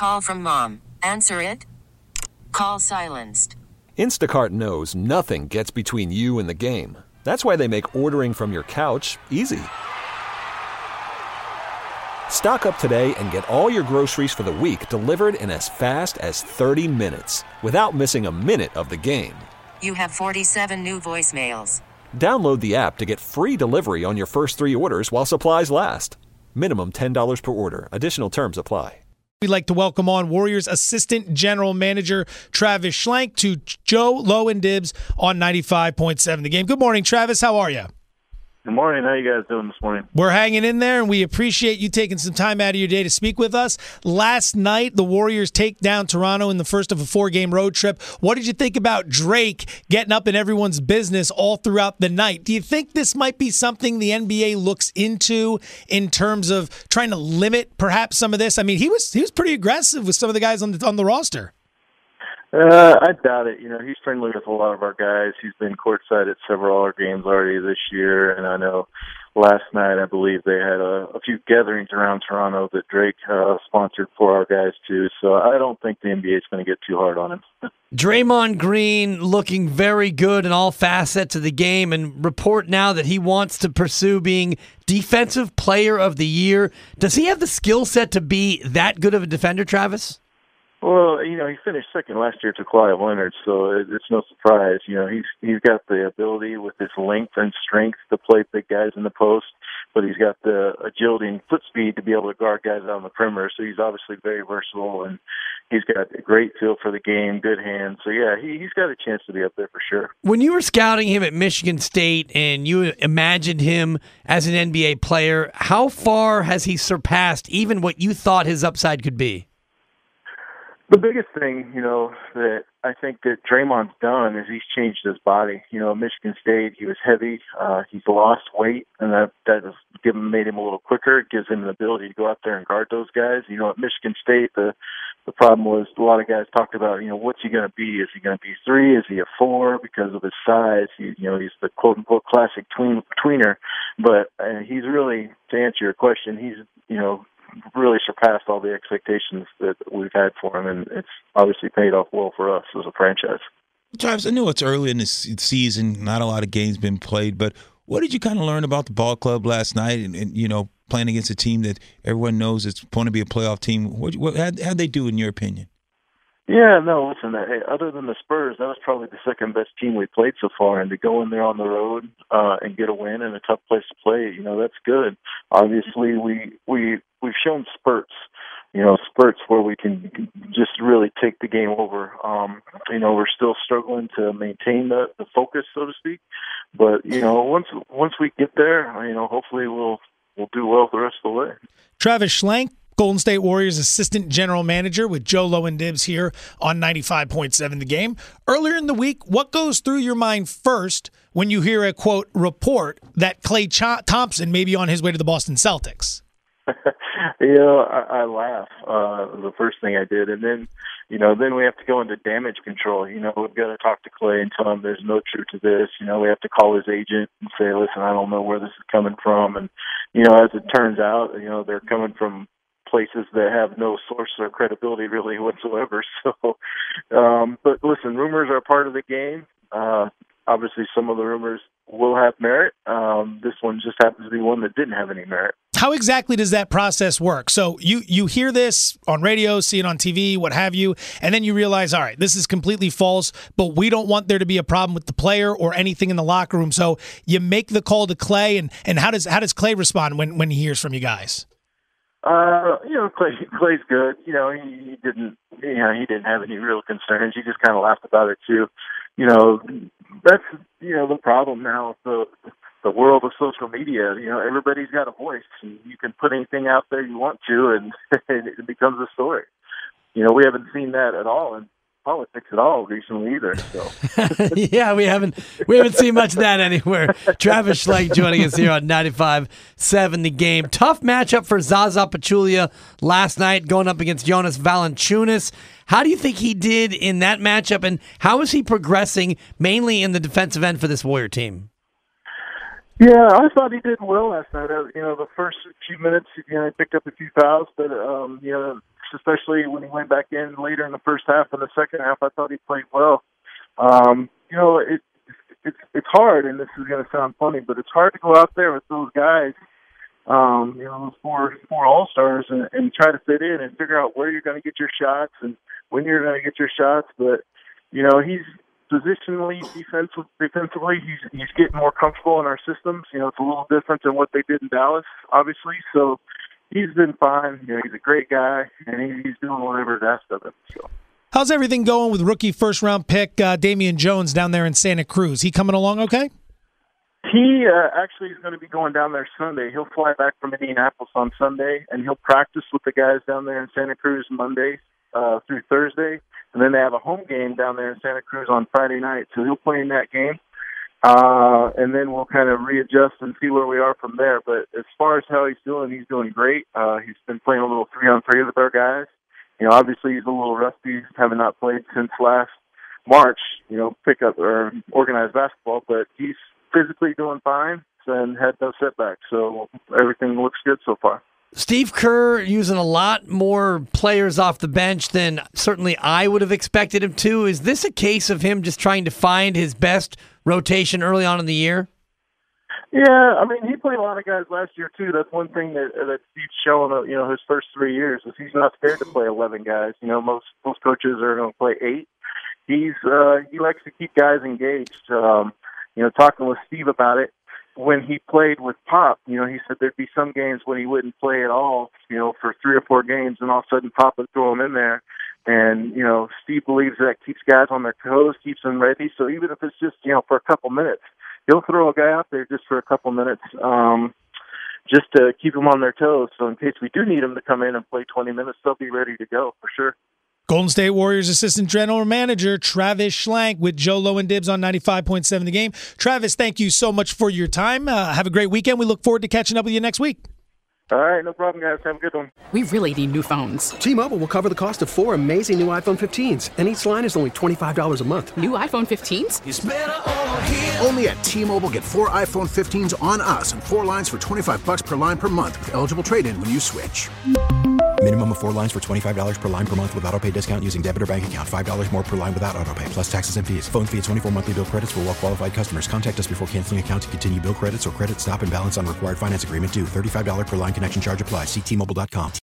Call from mom. Answer it. Call silenced. Instacart knows nothing gets between you and the game. That's why they make ordering from your couch easy. Stock up today and get all your groceries for the week delivered in as fast as 30 minutes without missing a minute of the game. You have 47 new voicemails. Download the app to get free delivery on your first 3 orders while supplies last. Minimum $10 per order. Additional terms apply. We'd like to welcome on Warriors Assistant General Manager Travis Schlenk to Joe Low and Dibs on 95.7 The Game. Good morning, Travis. How are you? Good morning. How you guys doing this morning? We're hanging in there, and we appreciate you taking some time out of your day to speak with us. Last night, the Warriors take down Toronto in the first of a 4-game road trip. What did you think about Drake getting up in everyone's business all throughout the night? Do you think this might be something the NBA looks into in terms of trying to limit perhaps some of this? I mean, he was pretty aggressive with some of the guys on the roster. I doubt it. You know, he's friendly with a lot of our guys. He's been courtside at several of our games already this year, and I know last night I believe they had a few gatherings around Toronto that Drake sponsored for our guys too. So I don't think the NBA is going to get too hard on him. Draymond Green looking very good in all facets of the game, and report now that he wants to pursue being Defensive Player of the Year. Does he have the skill set to be that good of a defender, Travis? Well, you know, he finished second last year to Kawhi Leonard, so it's no surprise. You know, he's got the ability with his length and strength to play big guys in the post, but he's got the agility and foot speed to be able to guard guys out on the perimeter. So he's obviously very versatile, and he's got a great feel for the game, good hands. So, yeah, he's got a chance to be up there for sure. When you were scouting him at Michigan State and you imagined him as an NBA player, how far has he surpassed even what you thought his upside could be? The biggest thing, you know, that I think that Draymond's done is he's changed his body. You know, at Michigan State, he was heavy. He's lost weight, and that has made him a little quicker. It gives him the ability to go out there and guard those guys. You know, at Michigan State, the problem was a lot of guys talked about, you know, what's he going to be? Is he going to be 3? Is he a 4? Because of his size, he's the quote-unquote classic tweener. But he's really, to answer your question, he's, you know, really surpassed all the expectations that we've had for him, and it's obviously paid off well for us as a franchise. Travis, I know it's early in the season, not a lot of games been played, but what did you kind of learn about the ball club last night and you know, playing against a team that everyone knows it's going to be a playoff team? How'd they do in your opinion? Yeah, no, listen, hey, other than the Spurs, that was probably the second best team we played so far, and to go in there on the road and get a win in a tough place to play, you know, that's good. Obviously, we've shown spurts where we can just really take the game over. You know, we're still struggling to maintain the focus, so to speak, but you know, once we get there, you know, hopefully we'll do well the rest of the way. Travis Schlenk, Golden State Warriors Assistant General Manager with Joe Low and Dibs here on 95.7 The Game. Earlier in the week, what goes through your mind first when you hear a, quote, report that Klay Thompson may be on his way to the Boston Celtics? You know, I laugh. The first thing I did, and then, you know, then we have to go into damage control. You know, we've got to talk to Klay and tell him there's no truth to this. You know, we have to call his agent and say, listen, I don't know where this is coming from. And, you know, as it turns out, you know, they're coming from places that have no source or credibility really whatsoever. So, but listen, rumors are part of the game. Obviously, some of the rumors will have merit. This one just happens to be one that didn't have any merit. How exactly does that process work? So you hear this on radio, see it on TV, what have you, and then you realize, all right, this is completely false, but we don't want there to be a problem with the player or anything in the locker room. So you make the call to Klay, and how does Klay respond when he hears from you guys? You know, Klay's good. You know, he didn't have any real concerns. He just kind of laughed about it too. You know, that's, you know, the problem now with the world of social media. You know, everybody's got a voice, and you can put anything out there you want to, and it becomes a story. You know, we haven't seen that at all in politics at all recently either. So yeah, we haven't seen much of that anywhere. Travis Schlenk joining us here on 95.7 The Game. Tough matchup for Zaza Pachulia last night, going up against Jonas Valanciunas. How do you think he did in that matchup, and how is he progressing mainly in the defensive end for this Warrior team? Yeah, I thought he did well last night. You know, the first few minutes, you know, he picked up a few fouls, but you know, especially when he went back in later in the first half. In the second half, I thought he played well. It's hard, and this is going to sound funny, but it's hard to go out there with those guys, those four all-stars, and try to fit in and figure out where you're going to get your shots and when you're going to get your shots. But, he's positionally, defensively, he's getting more comfortable in our systems. It's a little different than what they did in Dallas, obviously. So he's been fine. He's a great guy, and he's doing whatever's asked of him. So. How's everything going with rookie first-round pick Damian Jones down there in Santa Cruz? He coming along okay? He actually is going to be going down there Sunday. He'll fly back from Indianapolis on Sunday, and he'll practice with the guys down there in Santa Cruz Monday through Thursday. And then they have a home game down there in Santa Cruz on Friday night, so he'll play in that game. And then we'll kind of readjust and see where we are from there. But as far as how he's doing great. He's been playing a little 3-on-3 with our guys. Obviously he's a little rusty, having not played since last March, pick up or organized basketball, but he's physically doing fine and had no setbacks. So everything looks good so far. Steve Kerr using a lot more players off the bench than certainly I would have expected him to. Is this a case of him just trying to find his best rotation early on in the year? Yeah, he played a lot of guys last year too. That's one thing that Steve's showing. His first 3 years is he's not scared to play 11 guys. Most coaches are going to play 8. He likes to keep guys engaged. Talking with Steve about it, when he played with Pop, he said there'd be some games when he wouldn't play at all. For 3 or 4 games, and all of a sudden Pop would throw him in there. And Steve believes that keeps guys on their toes, keeps them ready. So even if it's just for a couple minutes. He'll throw a guy out there just for a couple minutes, just to keep them on their toes. So in case we do need them to come in and play 20 minutes, they'll be ready to go for sure. Golden State Warriors assistant general manager Travis Schlenk with Joe Low and Dibs on 95.7 The Game. Travis, thank you so much for your time. Have a great weekend. We look forward to catching up with you next week. All right, no problem, guys. Have a good one. We really need new phones. T-Mobile will cover the cost of 4 amazing new iPhone 15s, and each line is only $25 a month. New iPhone 15s? It's better over here. Only at T-Mobile, get 4 iPhone 15s on us and 4 lines for $25 per line per month with eligible trade-in when you switch. Minimum of 4 lines for $25 per line per month with autopay discount using debit or bank account. $5 more per line without autopay, plus taxes and fees. Phone fee at 24 monthly bill credits for well-qualified customers. Contact us before canceling account to continue bill credits or credit stop and balance on required finance agreement due. $35 per line connection charge applies. See T-Mobile.com.